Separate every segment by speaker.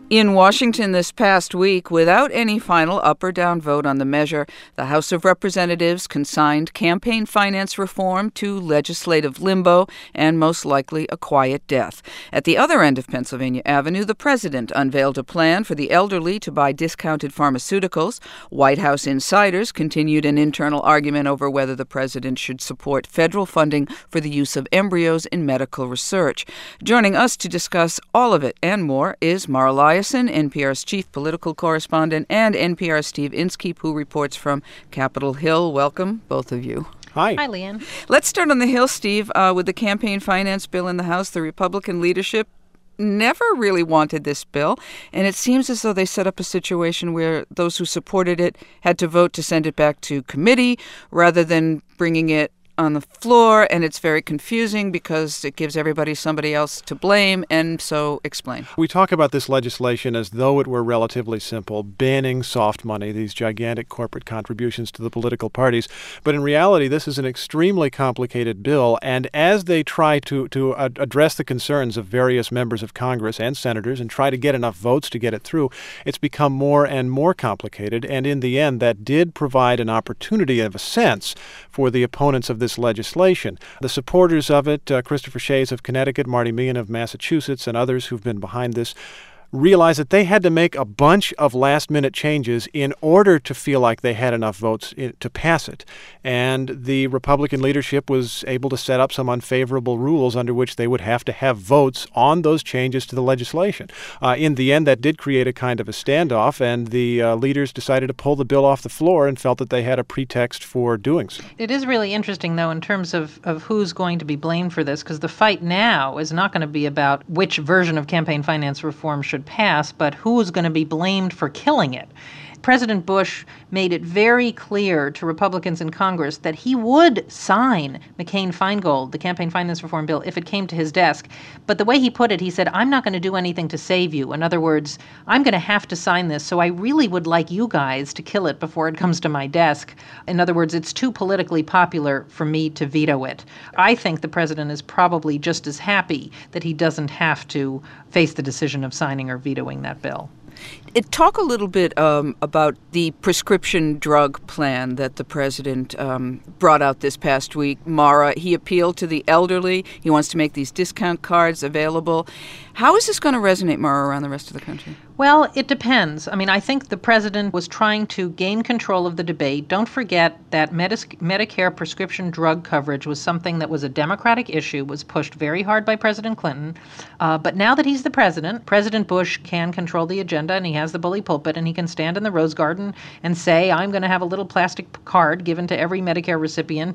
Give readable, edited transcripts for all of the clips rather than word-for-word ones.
Speaker 1: In Washington this past week, without any final up or down vote on the measure, the House of Representatives consigned campaign finance reform to legislative limbo and most likely a quiet death. At the other end of Pennsylvania Avenue, the president unveiled a plan for the elderly to buy discounted pharmaceuticals. White House insiders continued an internal argument over whether the president should support federal funding for the use of embryos in medical research. Joining us to discuss all of it and more is Mara Liasson, NPR's chief political correspondent, and NPR's Steve Inskeep, who reports from Capitol Hill. Welcome, both of you.
Speaker 2: Hi.
Speaker 3: Hi, Leanne.
Speaker 1: Let's start on the Hill, Steve, with the campaign finance bill in the House. The Republican leadership never really wanted this bill, and it seems as though they set up a situation where those who supported it had to vote to send it back to committee rather than bringing it on the floor, and it's very confusing because it gives everybody somebody else to blame, and so explain.
Speaker 2: We talk about this legislation as though it were relatively simple, banning soft money, these gigantic corporate contributions to the political parties. But in reality, this is an extremely complicated bill, and as they try to address the concerns of various members of Congress and senators and try to get enough votes to get it through, it's become more and more complicated, and in the end, that did provide an opportunity, of a sense, for the opponents of this legislation. The supporters of it, Christopher Shays of Connecticut, Marty Meehan of Massachusetts, and others who've been behind this, realized that they had to make a bunch of last-minute changes in order to feel like they had enough votes to pass it. And the Republican leadership was able to set up some unfavorable rules under which they would have to have votes on those changes to the legislation. In the end, that did create a kind of a standoff, and the leaders decided to pull the bill off the floor and felt that they had a pretext for doing so.
Speaker 3: It is really interesting, though, in terms of who's going to be blamed for this, because the fight now is not going to be about which version of campaign finance reform should pass, but who is going to be blamed for killing it. President Bush made it very clear to Republicans in Congress that he would sign McCain-Feingold, the campaign finance reform bill, if it came to his desk. But the way he put it, he said, I'm not going to do anything to save you. In other words, I'm going to have to sign this, so I really would like you guys to kill it before it comes to my desk. In other words, it's too politically popular for me to veto it. I think the president is probably just as happy that he doesn't have to face the decision of signing or vetoing that bill.
Speaker 1: Talk a little bit about the prescription drug plan that the president brought out this past week. Mara, he appealed to the elderly. He wants to make these discount cards available. How is this going to resonate, Mara, around the rest of the country?
Speaker 3: Well, it depends. I mean, I think the president was trying to gain control of the debate. Don't forget that Medicare prescription drug coverage was something that was a Democratic issue, was pushed very hard by President Clinton. But now that he's the president, President Bush can control the agenda, and he has the bully pulpit, and he can stand in the Rose Garden and say, I'm going to have a little plastic card given to every Medicare recipient.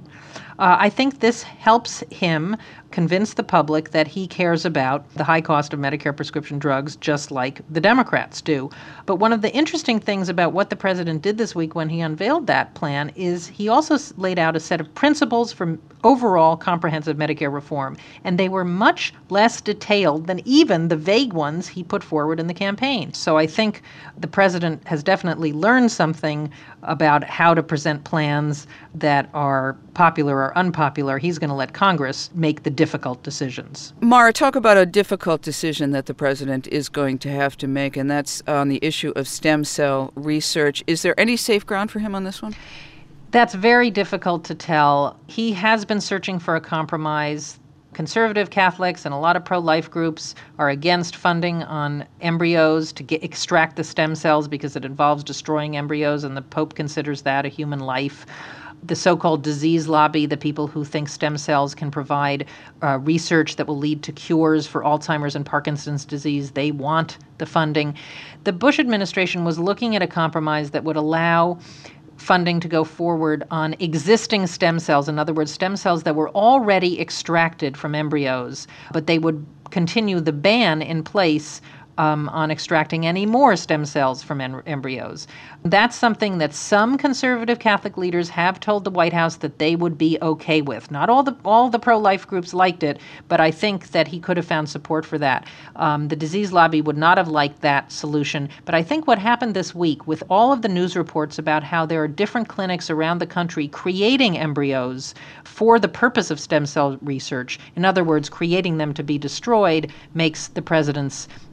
Speaker 3: I think this helps him convince the public that he cares about the high cost of Medicare prescription drugs, just like the Democrats do. But one of the interesting things about what the president did this week when he unveiled that plan is he also laid out a set of principles for overall comprehensive Medicare reform, and they were much less detailed than even the vague ones he put forward in the campaign. So I think the president has definitely learned something about how to present plans that are popular or unpopular. He's going to let Congress make the difficult decisions.
Speaker 1: Mara, talk about a difficult decision that the president is going to have to make, and that's on the issue of stem cell research. Is there any safe ground for him on this one?
Speaker 3: That's very difficult to tell. He has been searching for a compromise. Conservative Catholics and a lot of pro-life groups are against funding on embryos to extract the stem cells because it involves destroying embryos, and the Pope considers that a human life. The so-called disease lobby, the people who think stem cells can provide research that will lead to cures for Alzheimer's and Parkinson's disease, they want the funding. The Bush administration was looking at a compromise that would allow funding to go forward on existing stem cells, in other words, stem cells that were already extracted from embryos, but they would continue the ban in place on extracting any more stem cells from embryos. That's something that some conservative Catholic leaders have told the White House that they would be okay with. Not all the pro-life groups liked it, but I think that he could have found support for that. The disease lobby would not have liked that solution, but I think what happened this week with all of the news reports about how there are different clinics around the country creating embryos for the purpose of stem cell research, in other words, creating them to be destroyed, makes the president's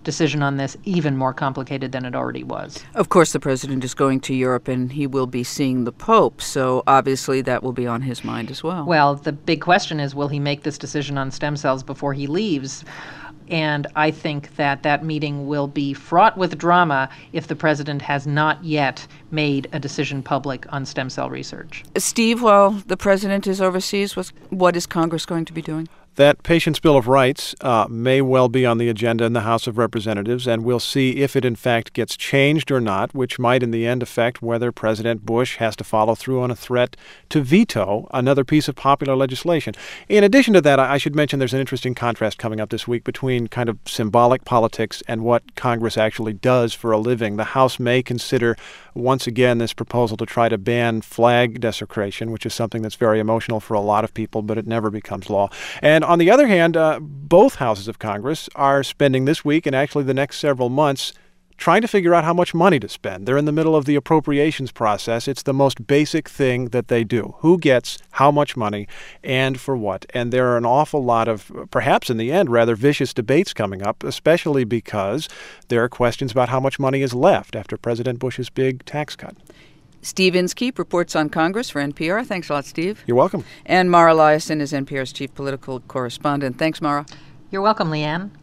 Speaker 3: decision on this even more complicated than it already was.
Speaker 1: Of course, the president is going to Europe and he will be seeing the Pope, so obviously that will be on his mind as well.
Speaker 3: Well, the big question is, will he make this decision on stem cells before he leaves? And I think that meeting will be fraught with drama if the president has not yet made a decision public on stem cell research.
Speaker 1: Steve, while the president is overseas, what is Congress going to be doing?
Speaker 2: That Patients' Bill of Rights may well be on the agenda in the House of Representatives, and we'll see if it in fact gets changed or not, which might in the end affect whether President Bush has to follow through on a threat to veto another piece of popular legislation. In addition to that, I should mention there's an interesting contrast coming up this week between kind of symbolic politics and what Congress actually does for a living. The House may consider once again this proposal to try to ban flag desecration, which is something that's very emotional for a lot of people, but it never becomes law. And on the other hand, both houses of Congress are spending this week and actually the next several months trying to figure out how much money to spend. They're in the middle of the appropriations process. It's the most basic thing that they do. Who gets how much money and for what? And there are an awful lot of, perhaps in the end, rather vicious debates coming up, especially because there are questions about how much money is left after President Bush's big tax cut.
Speaker 1: Steve Inskeep reports on Congress for NPR. Thanks a lot, Steve.
Speaker 2: You're welcome.
Speaker 1: And Mara Liasson is NPR's chief political correspondent. Thanks, Mara.
Speaker 3: You're welcome, Leanne.